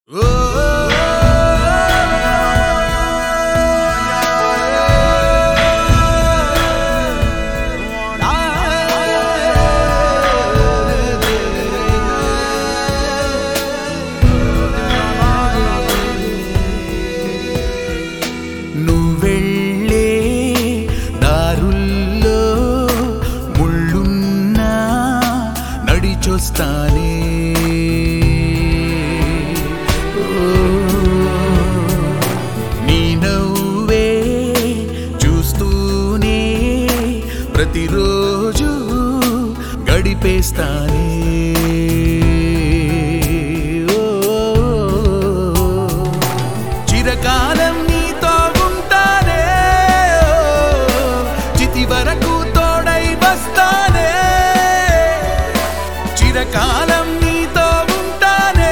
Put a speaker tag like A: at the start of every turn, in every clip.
A: నువ్వెళ్ళే దారుల్లో ముళ్ళున్నా నడిచొస్తానే. నీ నవ్వే చూస్తూనే ప్రతిరోజు గడిపేస్తానే. చిరకాలం నీతో ఉంటానే, చితి వరకు తోడై వస్తానే. చిరకాలం నీతో ఉంటానే,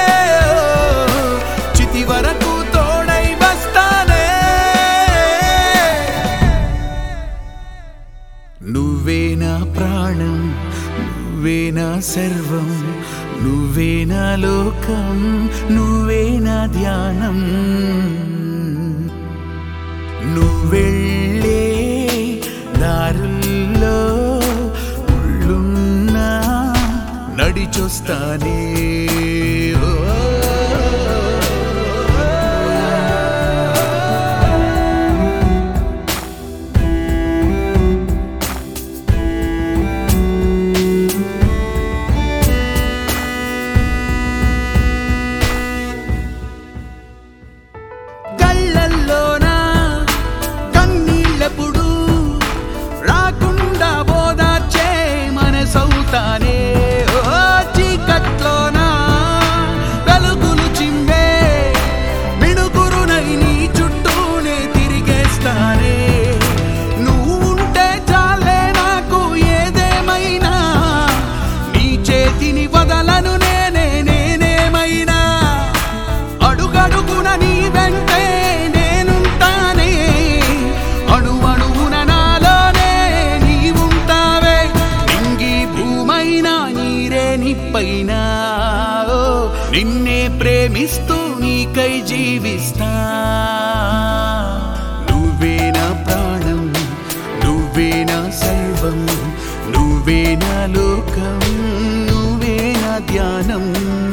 A: చితి వరకు తోడై వస్తానే. నువ్వే నా ప్రాణం, నువ్వే నా సర్వం, నువ్వే నా లోకం, నువ్వే నా ధ్యానం. నువ్వెళ్ళే దారుల్లో ముళ్ళున్నా నడిచొస్తానే. కళ్ళల్లోనా కన్నీళ్ళెప్పుడు రాకుండా ఓదార్చే మనసవుతానే. చీకట్లోనా వెలుగులు చిమ్మే మిణుగురునై నీ చుట్టూనే తిరిగేస్తానే. నువ్వు ఉంటే చాలే నాకు ఏదేమైనా, నీ చేతిని వదలను నేనేమైనా. అడుగడుగున నీ వెంటే నేనుంటానే, అణువణువున నాలోనే నీవుంటావే. నింగి భూమైనా నీరే నిప్పైనా, నిన్నే ప్రేమిస్తూ నీకై జీవిస్తా. నువ్వే నా ప్రాణం, నువ్వే నా సర్వం, నువ్వే నా లోకం, నువ్వే నా ధ్యానం.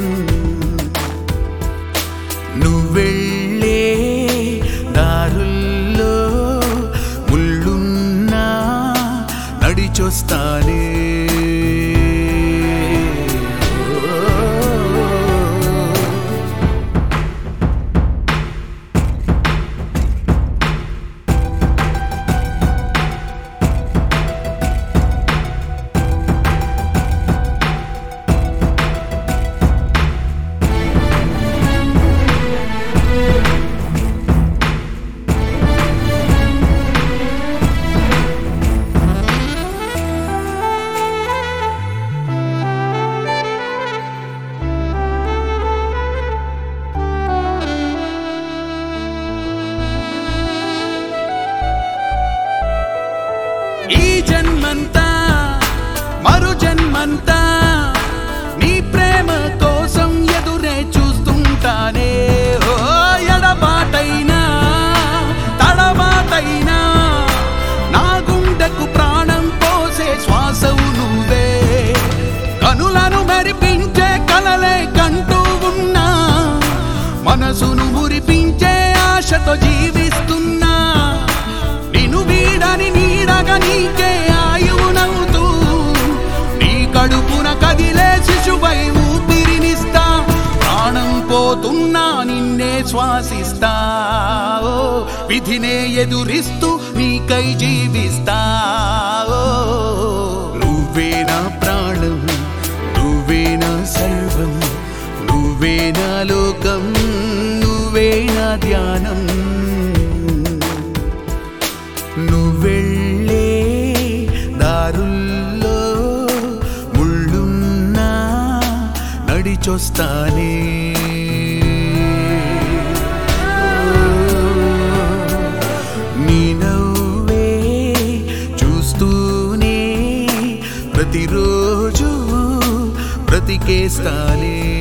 A: నువ్వెళ్ళే దారుల్లో ముళ్ళున్నా నడిచొస్తానే. ఈ జన్మంతా మరు జన్మంతా నీ ప్రేమ కోసం ఎదురే చూస్తుంటానే. ఓ ఎడబాటైనా తడబాటైనా నా గుండెకు ప్రాణం పోసే శ్వాసవు నువ్వే. కనులను మెరిపించే కలలే కంటూ ఉన్నా, మనసును మురిపించే ఆశతో జీవిస్తున్నా. నిన్ను వీడని నీడగా నీకే ఆయువునవుతూ, నీ కడుపున కదిలే శిశువై ఊపిరినిస్తా. ప్రాణం పోతున్నా నిన్నే శ్వాసిస్తా, విధినే ఎదురిస్తూ నీకై జీవిస్తా. నువ్వే నా ప్రాణం, నువ్వే నా సర్వం, నువ్వే నా లోకం, నువ్వే నా ధ్యానం. నువ్వెళ్ళే దారుల్లో ముళ్ళున్నా నడిచొస్తానే. నీ నవ్వే చూస్తూనే ప్రతిరోజు బ్రతికేస్తానే.